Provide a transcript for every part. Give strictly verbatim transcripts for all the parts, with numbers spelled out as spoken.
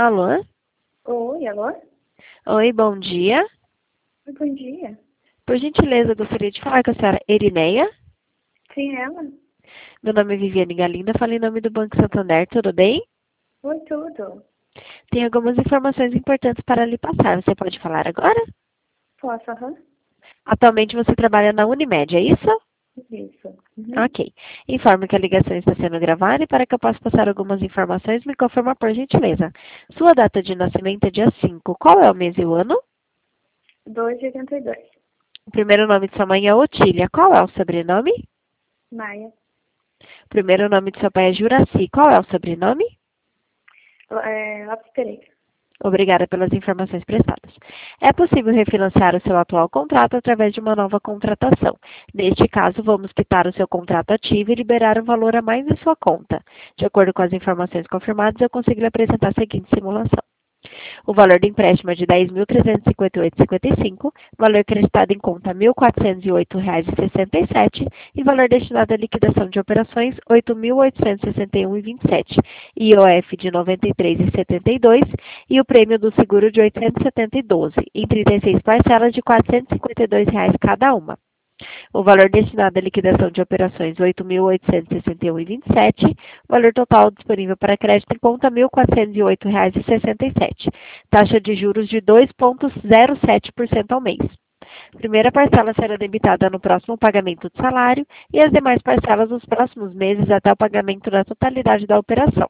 Alô? Oi, alô? Oi, bom dia. Bom dia. Por gentileza, eu gostaria de falar com a senhora Erineia. Sim, ela? Meu nome é Viviane Galinda, falo em nome do Banco Santander, tudo bem? Oi, tudo. Tem algumas informações importantes para lhe passar. Você pode falar agora? Posso, aham? Atualmente você trabalha na Unimed, é isso? Isso. Uhum. Ok. Informo que a ligação está sendo gravada e para que eu possa passar algumas informações, me confirma por gentileza. Sua data de nascimento é dia cinco. Qual é o mês e o ano? dois de oitenta e dois. O primeiro nome de sua mãe é Otília. Qual é o sobrenome? Maia. O primeiro nome de seu pai é Juraci. Qual é o sobrenome? É, Lopes Pereira. Obrigada pelas informações prestadas. É possível refinanciar o seu atual contrato através de uma nova contratação. Neste caso, vamos quitar o seu contrato ativo e liberar um valor a mais em sua conta. De acordo com as informações confirmadas, eu consigo lhe apresentar a seguinte simulação. O valor do empréstimo é de dez mil trezentos e cinquenta e oito reais e cinquenta e cinco centavos, valor acrescentado em conta mil quatrocentos e oito reais e sessenta e sete centavos e valor destinado à liquidação de operações oito mil oitocentos e sessenta e um reais e vinte e sete centavos, I O F de noventa e três reais e setenta e dois centavos e o prêmio do seguro de oitocentos e setenta e doze reais, em trinta e seis parcelas de quatrocentos e cinquenta e dois reais cada uma. O valor destinado à liquidação de operações oito mil oitocentos e sessenta e um reais e vinte e sete centavos, valor total disponível para crédito em conta mil quatrocentos e oito reais e sessenta e sete centavos, taxa de juros de dois vírgula zero sete por cento ao mês. A primeira parcela será debitada no próximo pagamento do salário e as demais parcelas nos próximos meses até o pagamento da totalidade da operação.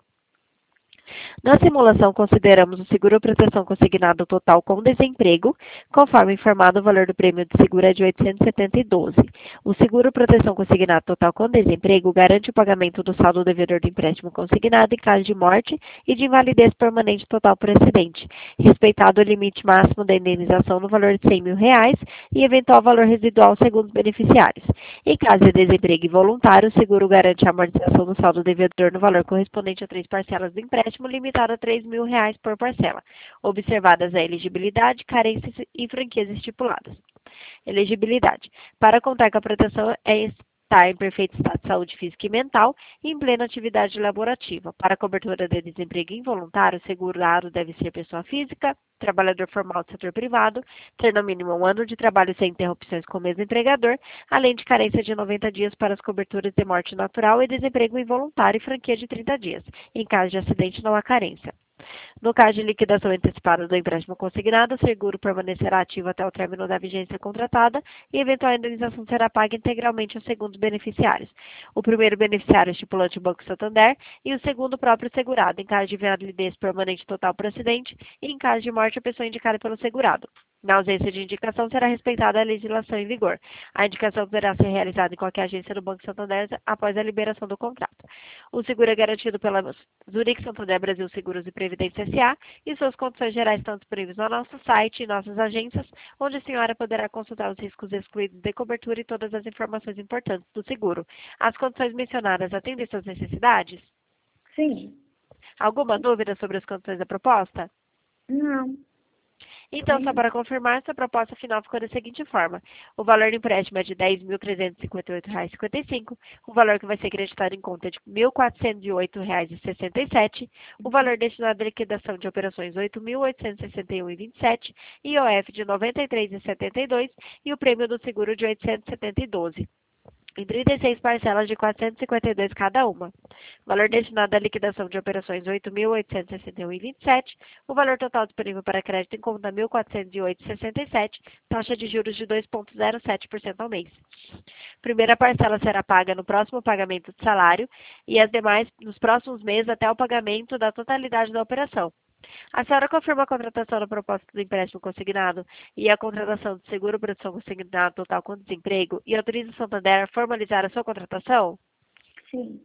Na simulação, consideramos o seguro-proteção consignado total com desemprego, conforme informado, o valor do prêmio de seguro é de oitocentos e setenta e doze reais. O seguro-proteção consignado total com desemprego garante o pagamento do saldo devedor do empréstimo consignado em caso de morte e de invalidez permanente total por acidente, respeitado o limite máximo da indenização no valor de cem mil reais e eventual valor residual segundo os beneficiários. Em caso de desemprego involuntário, o seguro garante a amortização do saldo devedor no valor correspondente a três parcelas do empréstimo, limitado a três mil reais por parcela, observadas a elegibilidade, carências e franquias estipuladas. Elegibilidade. Para contar com a proteção é estar em perfeito estado de saúde física e mental e em plena atividade laborativa. Para a cobertura de desemprego involuntário, o segurado deve ser pessoa física, trabalhador formal do setor privado, ter no mínimo um ano de trabalho sem interrupções com o mesmo empregador, além de carência de noventa dias para as coberturas de morte natural e desemprego involuntário e franquia de trinta dias. Em caso de acidente, não há carência. No caso de liquidação antecipada do empréstimo consignado, o seguro permanecerá ativo até o término da vigência contratada e eventual indenização será paga integralmente aos segundos beneficiários. O primeiro beneficiário é estipulante o Banco Santander e o segundo o próprio segurado, em caso de invalidez permanente total por acidente e em caso de morte a pessoa indicada pelo segurado. Na ausência de indicação, será respeitada a legislação em vigor. A indicação poderá ser realizada em qualquer agência do Banco Santander após a liberação do contrato. O seguro é garantido pela Zurich Santander Brasil Seguros e Previdência S A e suas condições gerais estão disponíveis no nosso site e nossas agências, onde a senhora poderá consultar os riscos excluídos de cobertura e todas as informações importantes do seguro. As condições mencionadas atendem suas necessidades? Sim. Alguma dúvida sobre as condições da proposta? Não. Então, só Nenhum. para confirmar, sua proposta final ficou da seguinte forma. O valor do empréstimo é de dez mil trezentos e cinquenta e oito reais e cinquenta e cinco centavos, o valor que vai ser acreditado em conta é de mil quatrocentos e oito reais e sessenta e sete centavos, o valor destinado à liquidação de operações oito mil oitocentos e sessenta e um reais e vinte e sete centavos, I O F de noventa e três reais e setenta e dois centavos e o prêmio do seguro de oitocentos e setenta e doze reais. Em trinta e seis parcelas de quatrocentos e cinquenta e dois cada uma. Valor destinado à liquidação de operações oito mil oitocentos e sessenta e um reais e vinte e sete centavos, o valor total disponível para crédito em conta mil quatrocentos e oito reais e sessenta e sete centavos, taxa de juros de dois vírgula zero sete por cento ao mês. Primeira parcela será paga no próximo pagamento de salário e as demais nos próximos meses até o pagamento da totalidade da operação. A senhora confirma a contratação da proposta do empréstimo consignado e a contratação de seguro-proteção consignado total com desemprego e autoriza o Santander a formalizar a sua contratação? Sim.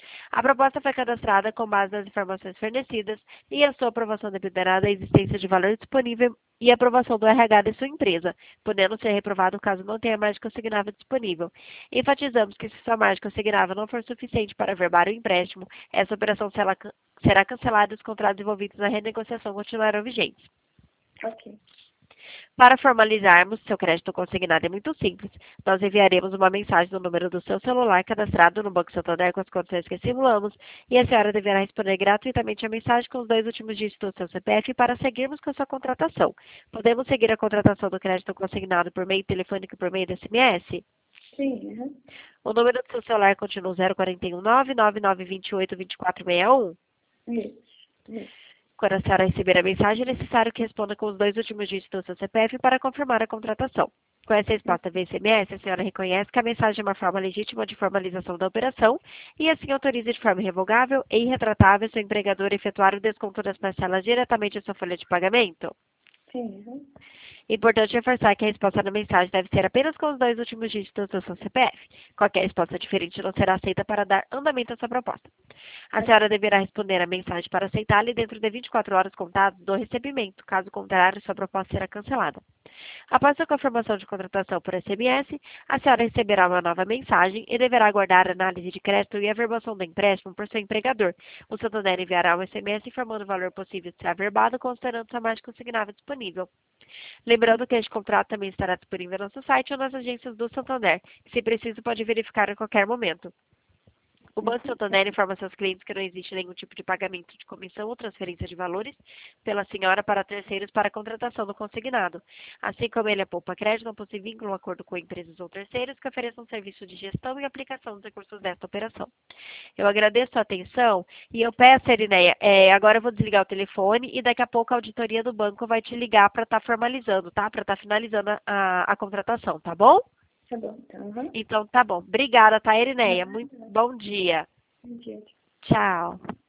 A proposta foi cadastrada com base nas informações fornecidas e a sua aprovação dependerá da existência de valor disponível e aprovação do R H de sua empresa, podendo ser reprovado caso não tenha margem consignável disponível. Enfatizamos que se sua margem consignável não for suficiente para averbar o empréstimo, essa operação será, será cancelada e os contratos envolvidos na renegociação continuarão vigentes. Ok. Para formalizarmos seu crédito consignado é muito simples. Nós enviaremos uma mensagem no número do seu celular cadastrado no Banco Santander com as condições que simulamos e a senhora deverá responder gratuitamente a mensagem com os dois últimos dígitos do seu C P F para seguirmos com a sua contratação. Podemos seguir a contratação do crédito consignado por meio telefônico e por meio de S M S? Sim, aham. O número do seu celular continua zero quatro um nove, nove nove dois oito, dois quatro seis um? Isso. Isso. Quando a senhora receber a mensagem, é necessário que responda com os dois últimos dígitos do seu C P F para confirmar a contratação. Com essa resposta via S M S, a senhora reconhece que a mensagem é uma forma legítima de formalização da operação e assim autoriza de forma irrevogável e irretratável seu empregador a efetuar o desconto das parcelas diretamente à sua folha de pagamento? Sim, aham. Importante reforçar que a resposta na mensagem deve ser apenas com os dois últimos dígitos do seu C P F. Qualquer resposta diferente não será aceita para dar andamento à sua proposta. A senhora deverá responder a mensagem para aceitá-la dentro de vinte e quatro horas contadas do recebimento. Caso contrário, sua proposta será cancelada. Após a confirmação de contratação por S M S, a senhora receberá uma nova mensagem e deverá aguardar a análise de crédito e averbação do empréstimo por seu empregador. O Santander enviará um S M S informando o valor possível de ser averbado, considerando sua margem consignável disponível. Lembrando que este contrato também estará disponível no nosso site ou nas agências do Santander. Se preciso, pode verificar a qualquer momento. O Banco Santander informa seus clientes que não existe nenhum tipo de pagamento de comissão ou transferência de valores pela senhora para terceiros para a contratação do consignado. Assim como ele poupa crédito, não possui vínculo ou acordo com empresas ou terceiros que ofereçam serviço de gestão e aplicação dos recursos desta operação. Eu agradeço a atenção e eu peço, Erineia, é, agora eu vou desligar o telefone e daqui a pouco a auditoria do banco vai te ligar para estar formalizando, tá? Para estar finalizando a, a, a contratação, tá bom? Tá bom, então, aham. Então tá bom. Obrigada, tá, Erineia? Muito bom dia. Bom dia. Tchau.